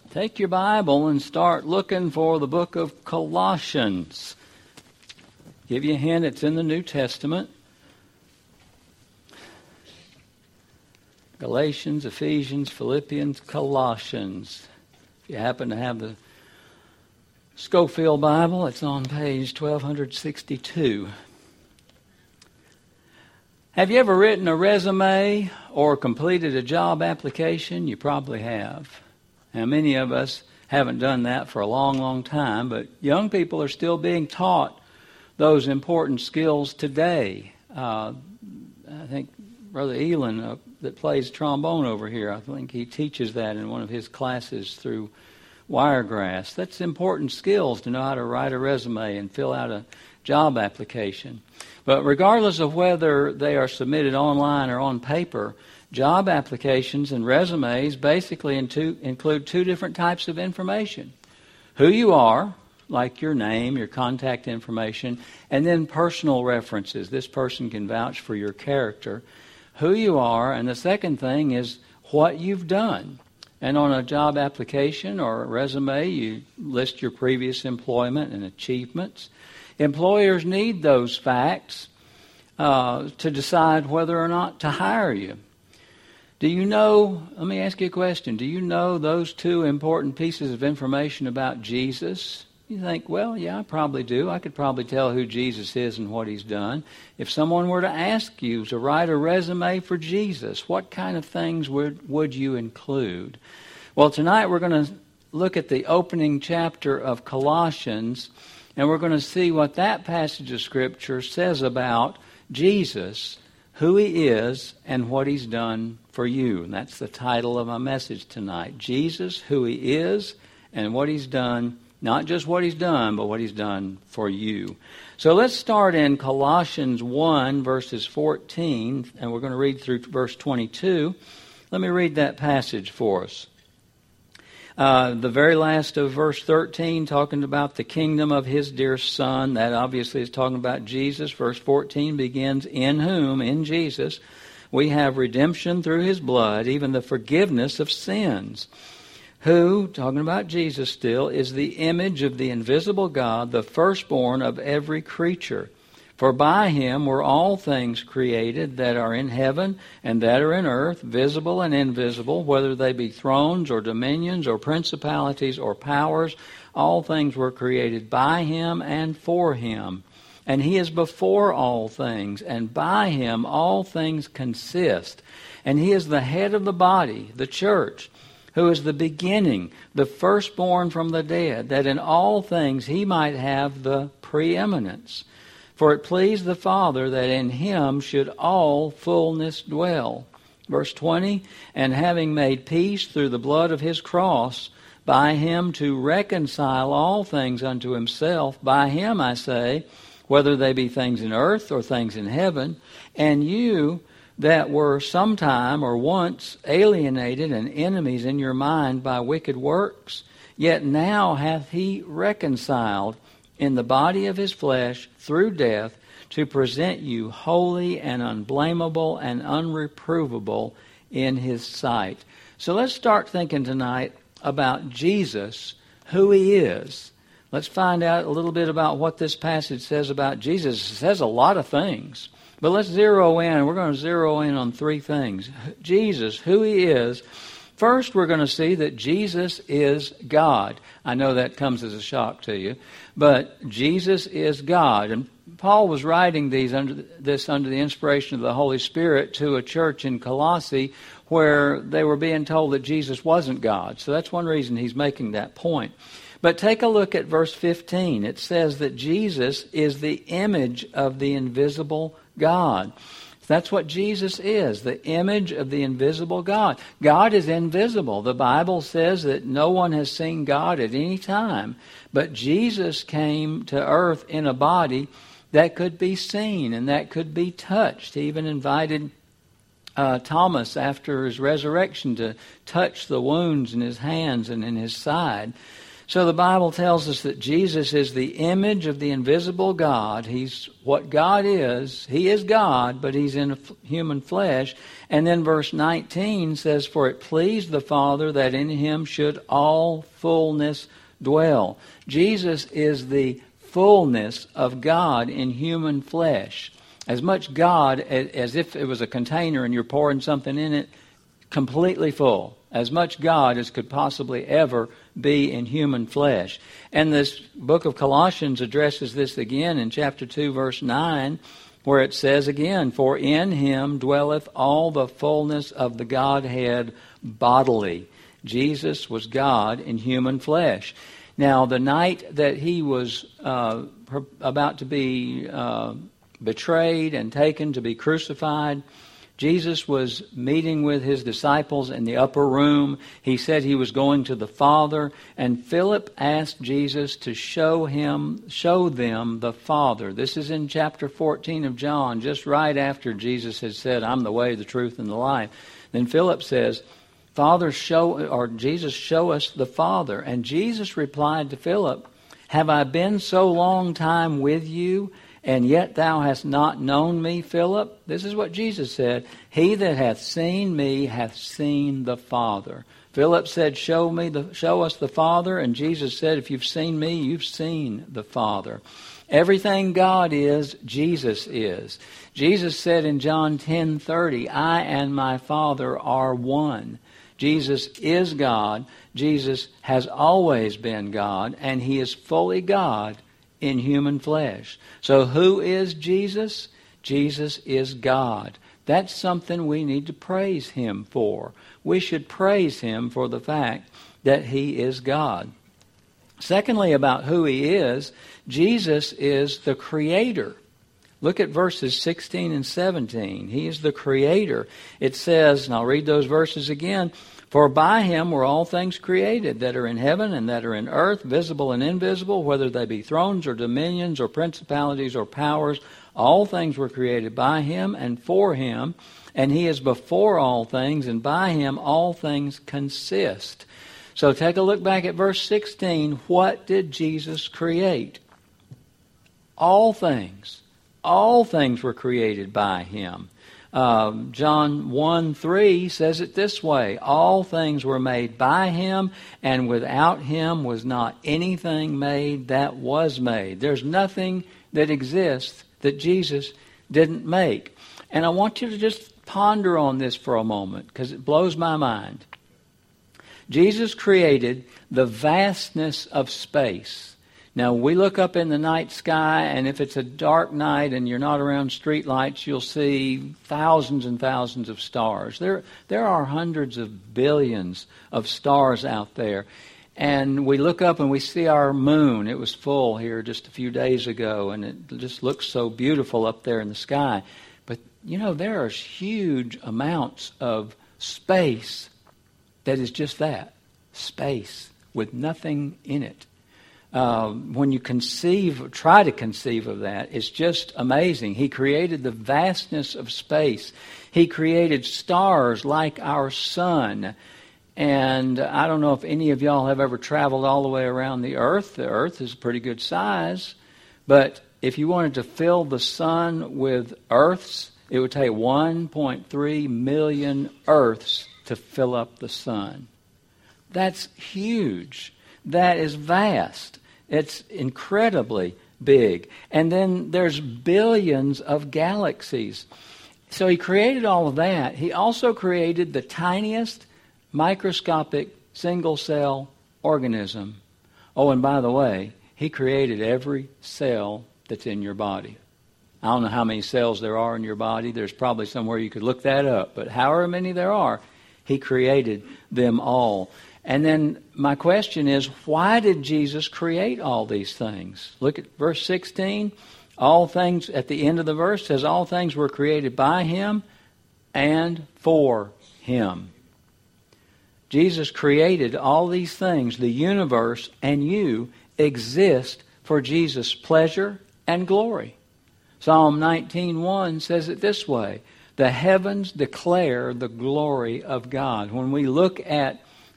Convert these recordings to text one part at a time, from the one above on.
Take your Bible and start looking for the book of Colossians. Give you a hint, it's in the New Testament. Galatians, Ephesians, Philippians, Colossians. If you happen to have the Scofield Bible, it's on page 1262. Have you ever written a resume or completed a job application? You probably have. Now, many of us haven't done that for a long, long time, but young people are still being taught those important skills today. I think Brother Elin, that plays trombone over here, I think he teaches that in one of his classes through Wiregrass. That's important skills to know how to write a resume and fill out a job application. But regardless of whether they are submitted online or on paper, job applications and resumes basically include two different types of information. Who you are, like your name, your contact information, and then personal references. This person can vouch for your character. Who you are, and the second thing is what you've done. And on a job application or a resume, you list your previous employment and achievements. Employers need those facts to decide whether or not to hire you. Do you know, let me ask you a question, do you know those two important pieces of information about Jesus? You think, well, yeah, I probably do. I could probably tell who Jesus is and what he's done. If someone were to ask you to write a resume for Jesus, what kind of things would you include? Well, tonight we're going to look at the opening chapter of Colossians, and we're going to see what that passage of Scripture says about Jesus, who he is, and what he's done for you. And that's the title of my message tonight. Jesus, who he is, and what he's done. Not just what he's done, but what he's done for you. So let's start in Colossians 1, verses 14, and we're going to read through verse 22. Let me read that passage for us. The very last of verse 13, talking about the kingdom of his dear Son. That obviously is talking about Jesus. Verse 14 begins, in whom, in Jesus, we have redemption through his blood, even the forgiveness of sins. Who, talking about Jesus still, is the image of the invisible God, the firstborn of every creature. For by him were all things created that are in heaven and that are in earth, visible and invisible, whether they be thrones or dominions or principalities or powers. All things were created by him and for him. And he is before all things, and by him all things consist. And he is the head of the body, the church, who is the beginning, the firstborn from the dead, that in all things he might have the preeminence. For it pleased the Father that in him should all fullness dwell. Verse 20, and having made peace through the blood of his cross, by him to reconcile all things unto himself, by him, I say, whether they be things in earth or things in heaven, and you that were sometime or once alienated and enemies in your mind by wicked works, yet now hath he reconciled in the body of his flesh through death to present you holy and unblameable and unreprovable in his sight. So let's start thinking tonight about Jesus, who he is. Let's find out a little bit about what this passage says about Jesus. It says a lot of things. But let's zero in. We're going to zero in on three things. Jesus, who he is. First, we're going to see that Jesus is God. I know that comes as a shock to you, but Jesus is God. And Paul was writing under the inspiration of the Holy Spirit to a church in Colossae where they were being told that Jesus wasn't God. So that's one reason he's making that point. But take a look at verse 15. It says that Jesus is the image of the invisible God. That's what Jesus is, the image of the invisible God. God is invisible. The Bible says that no one has seen God at any time, but Jesus came to earth in a body that could be seen and that could be touched. He even invited Thomas after his resurrection to touch the wounds in his hands and in his side. So the Bible tells us that Jesus is the image of the invisible God. He's what God is. He is God, but He's in human flesh. And then verse 19 says, "For it pleased the Father that in Him should all fullness dwell." Jesus is the fullness of God in human flesh. As much God as if it was a container and you're pouring something in it, completely full. As much God as could possibly ever be in human flesh. And this book of Colossians addresses this again in chapter 2, verse 9, where it says again, "For in Him dwelleth all the fullness of the Godhead bodily." Jesus was God in human flesh. Now, the night that He was about to be betrayed and taken to be crucified, Jesus was meeting with His disciples in the upper room. He said He was going to the Father, and Philip asked Jesus to show them the Father. This is in chapter 14 of John, just right after Jesus had said, "I'm the way, the truth, and the life." Then Philip says, Jesus, show us the Father. And Jesus replied to Philip, "Have I been so long time with you, and yet thou hast not known me, Philip?" This is what Jesus said. "He that hath seen me hath seen the Father." Philip said, show us the Father. And Jesus said, "If you've seen me, you've seen the Father." Everything God is, Jesus is. Jesus said in John 10:30, "I and my Father are one." Jesus is God. Jesus has always been God, and He is fully God in human flesh. So who is Jesus? Jesus is God. That's something we need to praise Him for. We should praise Him for the fact that He is God. Secondly, about who He is, Jesus is the Creator. Look at verses 16 and 17. He is the Creator. It says, and I'll read those verses again, "For by Him were all things created, that are in heaven and that are in earth, visible and invisible, whether they be thrones or dominions or principalities or powers. All things were created by Him and for Him, and He is before all things, and by Him all things consist." So take a look back at verse 16. What did Jesus create? All things. All things were created by Him. John 1:3 says it this way, "All things were made by Him, and without Him was not anything made that was made." There's nothing that exists that Jesus didn't make. And I want you to just ponder on this for a moment, because it blows my mind. Jesus created the vastness of space. Now, we look up in the night sky, and if it's a dark night and you're not around street lights, you'll see thousands and thousands of stars. There are hundreds of billions of stars out there. And we look up and we see our moon. It was full here just a few days ago, and it just looks so beautiful up there in the sky. But, there are huge amounts of space that is just that, space, with nothing in it. When you try to conceive of that, it's just amazing. He created the vastness of space. He created stars like our sun. And I don't know if any of y'all have ever traveled all the way around the Earth. The Earth is a pretty good size. But if you wanted to fill the sun with Earths, it would take 1.3 million Earths to fill up the sun. That's huge. That is vast. It's incredibly big. And then there's billions of galaxies. So He created all of that. He also created the tiniest microscopic single-cell organism. Oh, and by the way, He created every cell that's in your body. I don't know how many cells there are in your body. There's probably somewhere you could look that up. But however many there are, He created them all. And then my question is, why did Jesus create all these things? Look at verse 16. All things, at the end of the verse, says all things were created by Him and for Him. Jesus created all these things. The universe and you exist for Jesus' pleasure and glory. Psalm 19:1 says it this way, "The heavens declare the glory of God." When we look at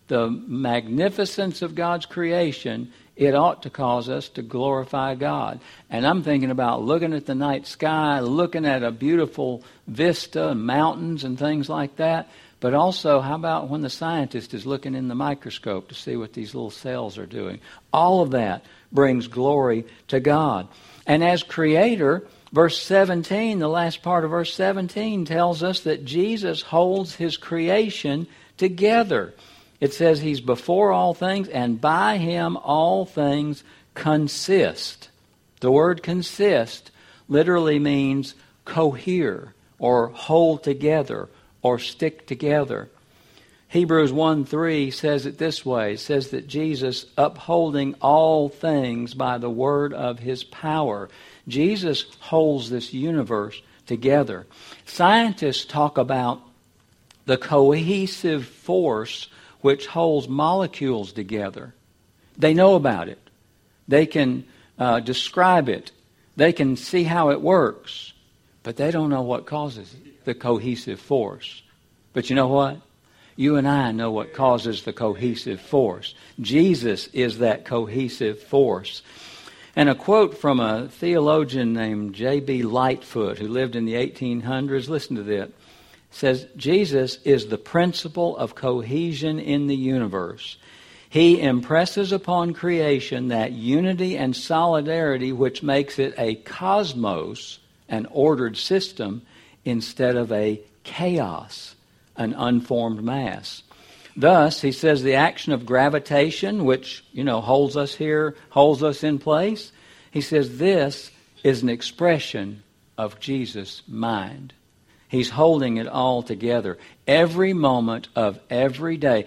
the magnificence of God's creation, it ought to cause us to glorify God. And I'm thinking about looking at the night sky, looking at a beautiful vista and mountains and things like that. But also, how about when the scientist is looking in the microscope to see what these little cells are doing? All of that brings glory to God. And as Creator, verse 17, the last part of verse 17 tells us that Jesus holds His creation together. It says He's before all things, and by Him all things consist. The word consist literally means cohere or hold together or stick together. Hebrews 1:3 says it this way. It says that Jesus upholding all things by the word of His power. Jesus holds this universe together. Scientists talk about the cohesive force which holds molecules together. They know about it. They can describe it. They can see how it works. But they don't know what causes the cohesive force. But you know what? You and I know what causes the cohesive force. Jesus is that cohesive force. And a quote from a theologian named J.B. Lightfoot, who lived in the 1800s, listen to this, says, Jesus is the principle of cohesion in the universe. He impresses upon creation that unity and solidarity which makes it a cosmos, an ordered system, instead of a chaos, an unformed mass. Thus, he says the action of gravitation, which, holds us here, holds us in place, he says this is an expression of Jesus' mind. He's holding it all together. Every moment of every day.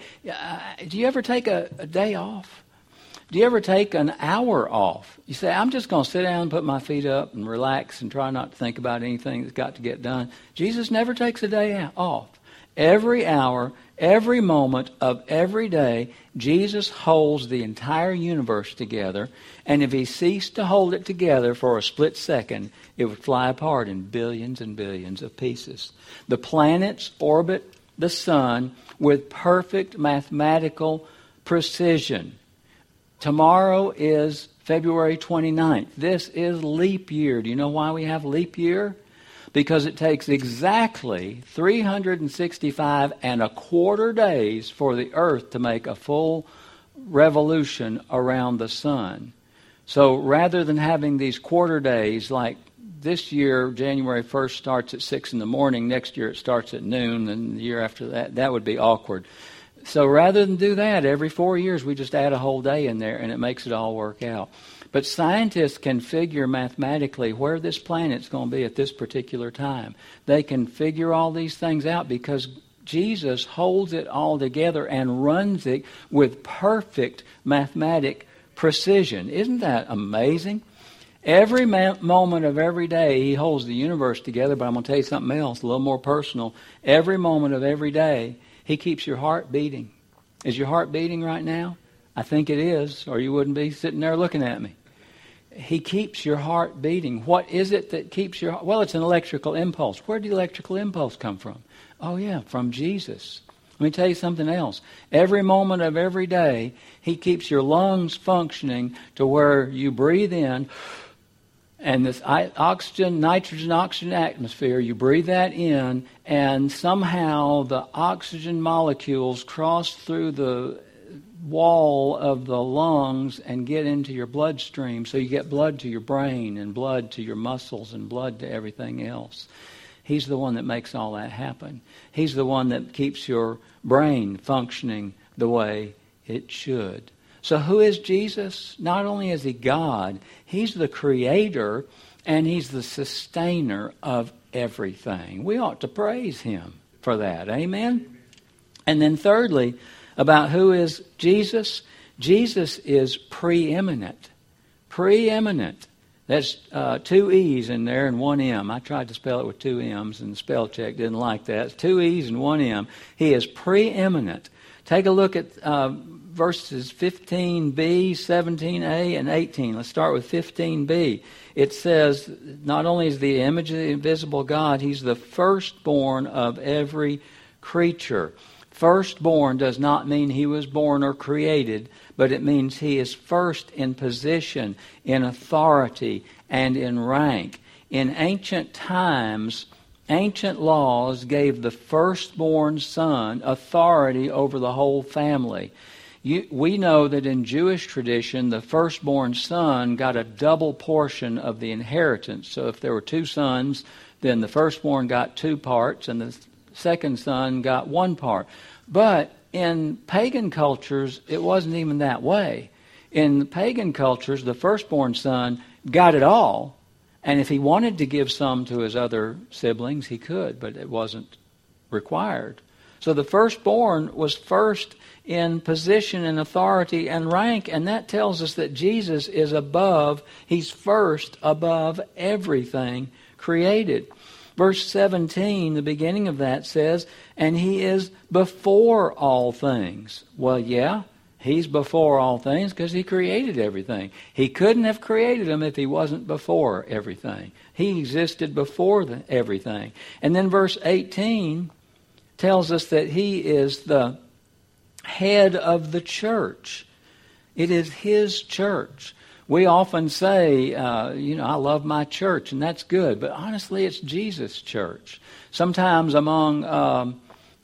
Do you ever take a day off? Do you ever take an hour off? You say, I'm just going to sit down and put my feet up and relax and try not to think about anything that's got to get done. Jesus never takes a day off. Every hour, every moment of every day, Jesus holds the entire universe together. And if He ceased to hold it together for a split second, it would fly apart in billions and billions of pieces. The planets orbit the sun with perfect mathematical precision. Tomorrow is February 29th. This is leap year. Do you know why we have leap year? Because it takes exactly 365 and a quarter days for the earth to make a full revolution around the sun. So rather than having these quarter days, like this year, January 1st starts at 6 in the morning, next year it starts at noon, and the year after that would be awkward. So rather than do that, every 4 years we just add a whole day in there and it makes it all work out. But scientists can figure mathematically where this planet's going to be at this particular time. They can figure all these things out because Jesus holds it all together and runs it with perfect mathematic precision. Isn't that amazing? Every moment of every day, He holds the universe together. But I'm going to tell you something else, a little more personal. Every moment of every day, He keeps your heart beating. Is your heart beating right now? I think it is, or you wouldn't be sitting there looking at me. He keeps your heart beating. What is it that keeps your heart? Well, it's an electrical impulse. Where did the electrical impulse come from? Oh, yeah, from Jesus. Let me tell you something else. Every moment of every day, He keeps your lungs functioning to where you breathe in, and this nitrogen, oxygen atmosphere, you breathe that in, and somehow the oxygen molecules cross through the wall of the lungs and get into your bloodstream. So you get blood to your brain and blood to your muscles and blood to everything else. He's the one that makes all that happen. He's the one that keeps your brain functioning the way it should. So who is Jesus? Not only is He God, He's the Creator and He's the sustainer of everything. We ought to praise Him for that. Amen? And then thirdly, about who is Jesus? Jesus is preeminent. Preeminent. That's 2 E's in there and 1 M. I tried to spell it with 2 M's and the spell check didn't like that. It's 2 E's and 1 M. He is preeminent. Take a look at verses 15b, 17a, and 18. Let's start with 15b. It says, not only is the image of the invisible God, He's the firstborn of every creature. Firstborn does not mean he was born or created, but it means he is first in position, in authority, and in rank. In ancient times, ancient laws gave the firstborn son authority over the whole family. We know that in Jewish tradition, the firstborn son got a double portion of the inheritance. So if there were two sons, then the firstborn got 2 parts, and the second son got 1 part. But in pagan cultures, it wasn't even that way. In pagan cultures, the firstborn son got it all. And if he wanted to give some to his other siblings, he could, but it wasn't required. So the firstborn was first in position and authority and rank, and that tells us that Jesus is above, he's first above everything created. Verse 17, the beginning of that says, and he is before all things. Well, yeah, he's before all things because he created everything. He couldn't have created them if he wasn't before everything. He existed before everything. And then verse 18 tells us that he is the head of the church. It is his church. We often say, I love my church, and that's good. But honestly, it's Jesus' church. Sometimes among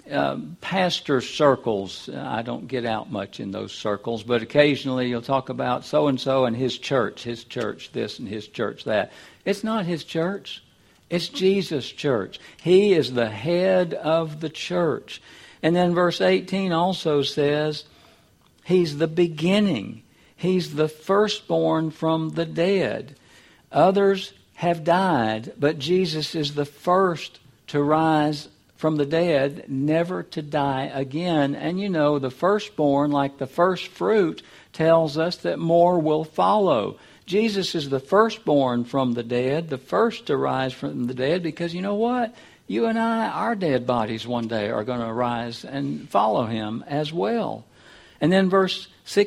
pastor circles, I don't get out much in those circles, but occasionally you'll talk about so-and-so and his church this and his church that. It's not his church. It's Jesus' church. He is the head of the church. And then verse 18 also says, he's the beginning. He's the firstborn from the dead. Others have died, but Jesus is the first to rise from the dead, never to die again. And the firstborn, like the first fruit, tells us that more will follow. Jesus is the firstborn from the dead, the first to rise from the dead, because you know what? You and I, our dead bodies one day are going to rise and follow him as well. And then verse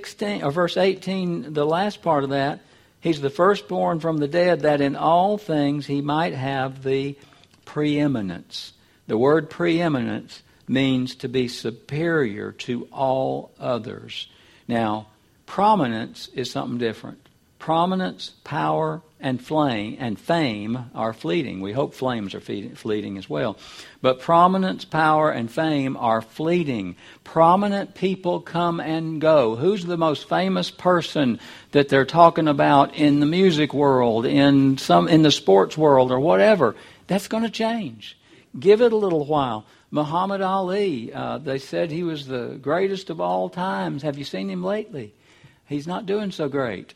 18, the last part of that, he's the firstborn from the dead, that in all things he might have the preeminence. The word preeminence means to be superior to all others. Now, prominence is something different. Prominence, power, and fame are fleeting. We hope flames are fleeting as well. But prominence, power, and fame are fleeting. Prominent people come and go. Who's the most famous person that they're talking about in the music world, in the sports world, or whatever? That's going to change. Give it a little while. Muhammad Ali, they said he was the greatest of all times. Have you seen him lately? He's not doing so great.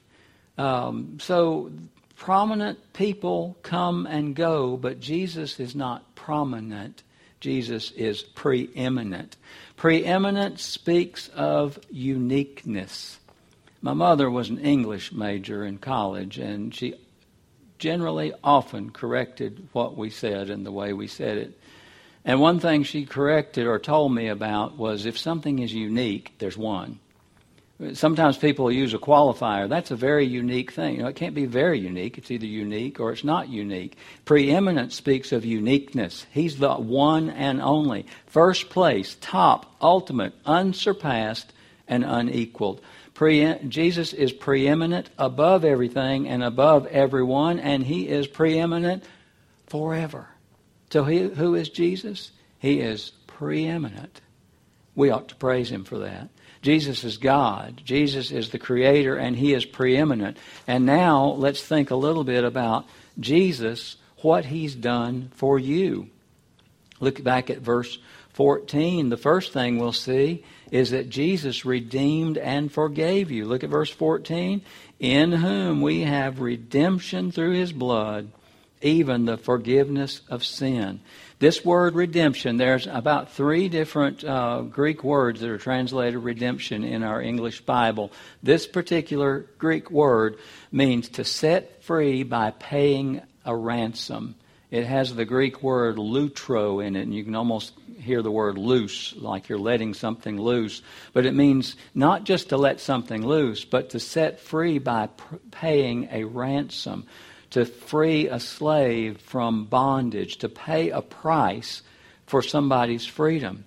So prominent people come and go, but Jesus is not prominent. Jesus is preeminent. Preeminent speaks of uniqueness. My mother was an English major in college, and she generally often corrected what we said and the way we said it. And one thing she corrected or told me about was if something is unique, there's one. Sometimes people use a qualifier. That's a very unique thing. It can't be very unique. It's either unique or it's not unique. Preeminent speaks of uniqueness. He's the one and only. First place, top, ultimate, unsurpassed, and unequaled. Jesus is preeminent above everything and above everyone, and he is preeminent forever. So who is Jesus? He is preeminent. We ought to praise him for that. Jesus is God. Jesus is the Creator, and he is preeminent. And now let's think a little bit about Jesus, what he's done for you. Look back at verse 14. The first thing we'll see is that Jesus redeemed and forgave you. Look at verse 14. In whom we have redemption through his blood, even the forgiveness of sin. This word redemption, there's about 3 different Greek words that are translated redemption in our English Bible. This particular Greek word means to set free by paying a ransom. It has the Greek word lutro in it, and you can almost hear the word loose, like you're letting something loose. But it means not just to let something loose, but to set free by paying a ransom. To free a slave from bondage, to pay a price for somebody's freedom.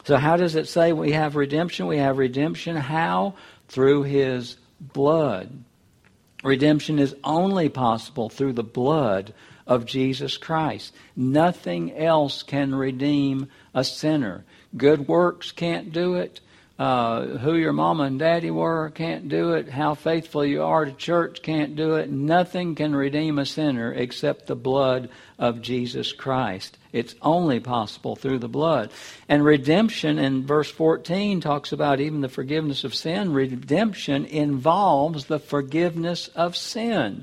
So how does it say we have redemption? We have redemption how? Through His blood. Redemption is only possible through the blood of Jesus Christ. Nothing else can redeem a sinner. Good works can't do it. Who your mama and daddy were can't do it. How faithful you are to church can't do it. Nothing can redeem a sinner except the blood of Jesus Christ. It's only possible through the blood. And redemption in verse 14 talks about even the forgiveness of sin. Redemption involves the forgiveness of sin.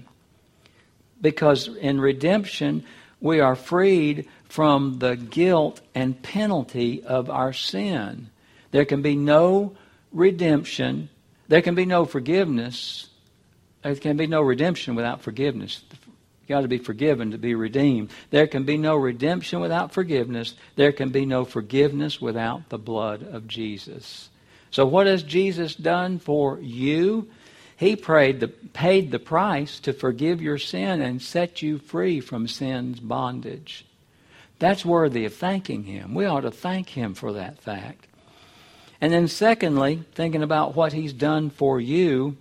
Because in redemption, we are freed from the guilt and penalty of our sin. There can be no redemption. There can be no forgiveness. There can be no redemption without forgiveness. You've got to be forgiven to be redeemed. There can be no redemption without forgiveness. There can be no forgiveness without the blood of Jesus. So what has Jesus done for you? He paid the price to forgive your sin and set you free from sin's bondage. That's worthy of thanking Him. We ought to thank Him for that fact. And then secondly, thinking about what He's done for you,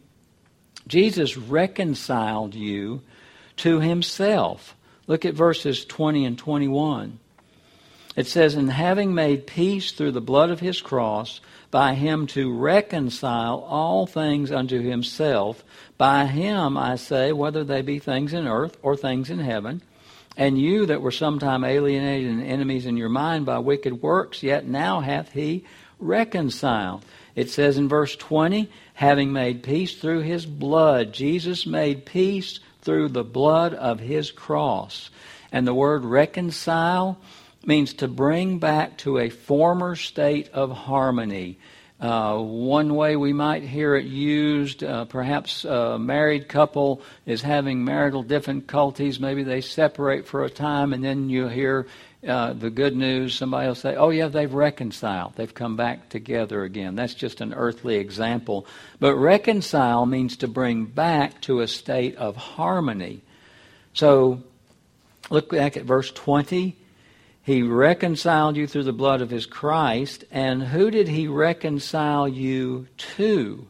Jesus reconciled you to Himself. Look at verses 20 and 21. It says, "And having made peace through the blood of His cross, by Him to reconcile all things unto Himself, by Him, I say, whether they be things in earth or things in heaven, and you that were sometime alienated and enemies in your mind by wicked works, yet now hath He reconciled." It says in verse 20, having made peace through His blood. Jesus made peace through the blood of His cross. And the word reconcile means to bring back to a former state of harmony. One way we might hear it used, perhaps a married couple is having marital difficulties. Maybe they separate for a time, and then you hear the good news. Somebody will say, oh yeah, they've reconciled. They've come back together again. That's just an earthly example. But reconcile means to bring back to a state of harmony. So look back at verse 20. He reconciled you through the blood of His Christ. And who did He reconcile you to?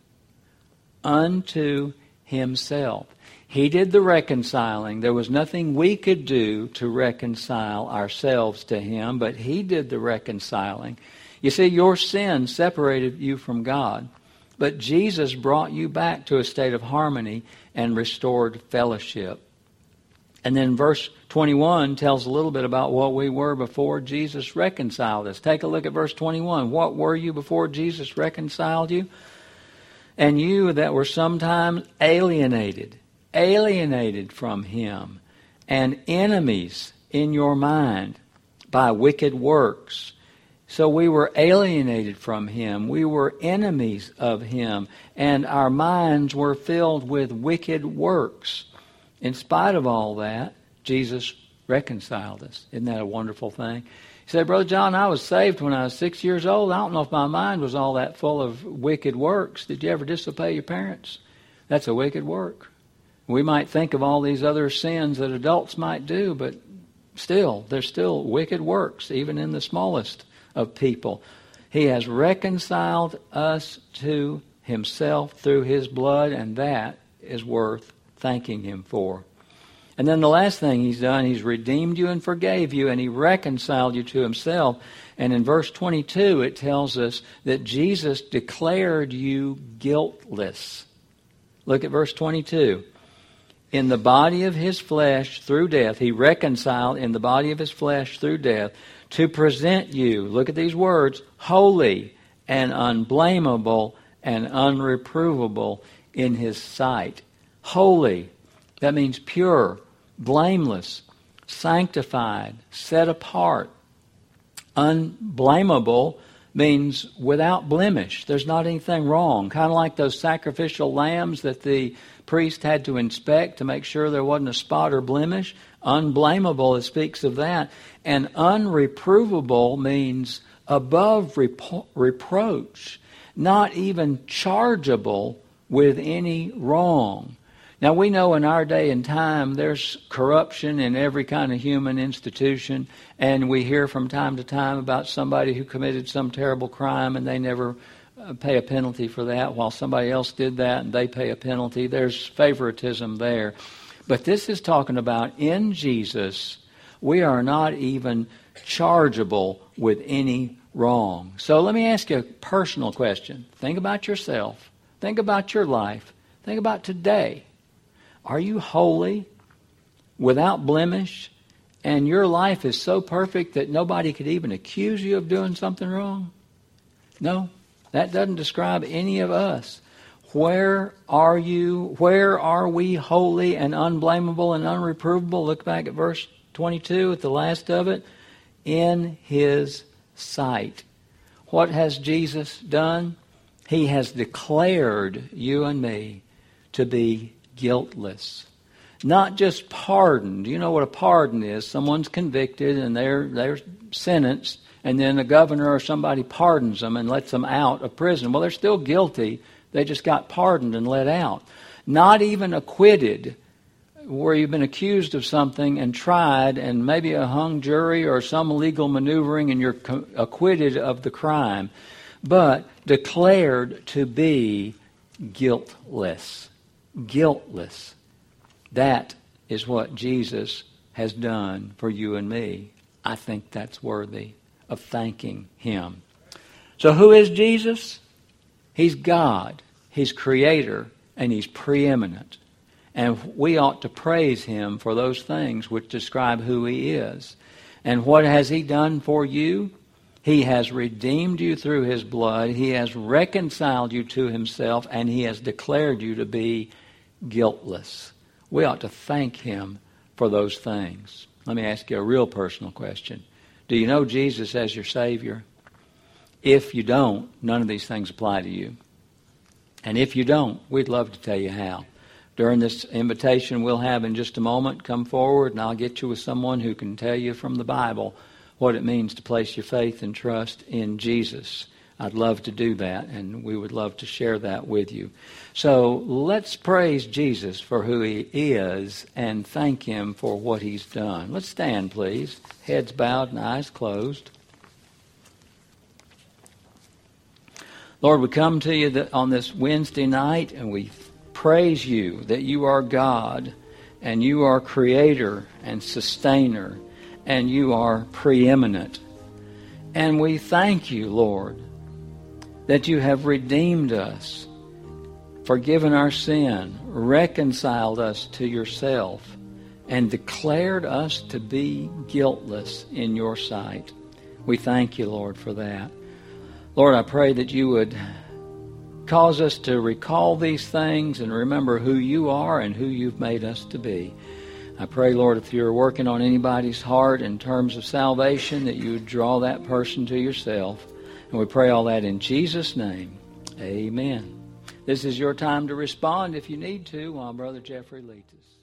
Unto Himself. He did the reconciling. There was nothing we could do to reconcile ourselves to Him, but He did the reconciling. You see, your sin separated you from God, but Jesus brought you back to a state of harmony and restored fellowship. And then verse 21 tells a little bit about what we were before Jesus reconciled us. Take a look at verse 21. What were you before Jesus reconciled you? And you that were sometimes alienated from Him, and enemies in your mind by wicked works. So we were alienated from Him. We were enemies of Him, and our minds were filled with wicked works. In spite of all that, Jesus reconciled us. Isn't that a wonderful thing? He said, Brother John, I was saved when I was 6 years old. I don't know if my mind was all that full of wicked works. Did you ever disobey your parents? That's a wicked work. We might think of all these other sins that adults might do, but still, there's still wicked works, even in the smallest of people. He has reconciled us to Himself through His blood, and that is worth thanking Him for. And then the last thing He's done, He's redeemed you and forgave you, and He reconciled you to Himself. And in verse 22, it tells us that Jesus declared you guiltless. Look at verse 22. In the body of His flesh through death, He reconciled in the body of His flesh through death to present you, look at these words, holy and unblameable and unreprovable in His sight. Holy, that means pure, blameless, sanctified, set apart. Unblameable means without blemish. There's not anything wrong. Kind of like those sacrificial lambs that the priest had to inspect to make sure there wasn't a spot or blemish. Unblameable, it speaks of that. And unreprovable means above reproach, not even chargeable with any wrong. Now, we know in our day and time there's corruption in every kind of human institution, and we hear from time to time about somebody who committed some terrible crime and they never pay a penalty for that, while somebody else did that and they pay a penalty. There's favoritism there. But this is talking about in Jesus, we are not even chargeable with any wrong. So let me ask you a personal question. Think about yourself. Think about your life. Think about today. Are you holy, without blemish, and your life is so perfect that nobody could even accuse you of doing something wrong? No, that doesn't describe any of us. Where are you? Where are we holy and unblameable and unreprovable? Look back at verse 22 at the last of it. In His sight. What has Jesus done? He has declared you and me to be guiltless. Not just pardoned. You know what a pardon is. Someone's convicted and they're sentenced, and then a governor or somebody pardons them and lets them out of prison. Well, they're still guilty. They just got pardoned and let out. Not even acquitted, where you've been accused of something and tried, and maybe a hung jury or some legal maneuvering, and you're acquitted of the crime, but declared to be guiltless. Guiltless. That is what Jesus has done for you and me. I think that's worthy of thanking Him. So who is Jesus? He's God. He's Creator, and He's preeminent. And we ought to praise Him for those things which describe who He is. And what has He done for you? He has redeemed you through His blood. He has reconciled you to Himself, and He has declared you to be guiltless. We ought to thank Him for those things. Let me ask you a real personal question. Do you know Jesus as your Savior? If you don't, none of these things apply to you. And if you don't, we'd love to tell you how. During this invitation we'll have in just a moment, come forward and I'll get you with someone who can tell you from the Bible what it means to place your faith and trust in Jesus. I'd love to do that, and we would love to share that with you. So let's praise Jesus for who He is and thank Him for what He's done. Let's stand, please. Heads bowed and eyes closed. Lord, we come to you on this Wednesday night, and we praise You that You are God, and You are Creator and Sustainer, and You are preeminent. And we thank You, Lord, that You have redeemed us, forgiven our sin, reconciled us to Yourself, and declared us to be guiltless in Your sight. We thank You, Lord, for that. Lord, I pray that You would cause us to recall these things and remember who You are and who You've made us to be. I pray, Lord, if You're working on anybody's heart in terms of salvation, that You would draw that person to Yourself. And we pray all that in Jesus' name. Amen. This is your time to respond if you need to while Brother Jeffrey leads us.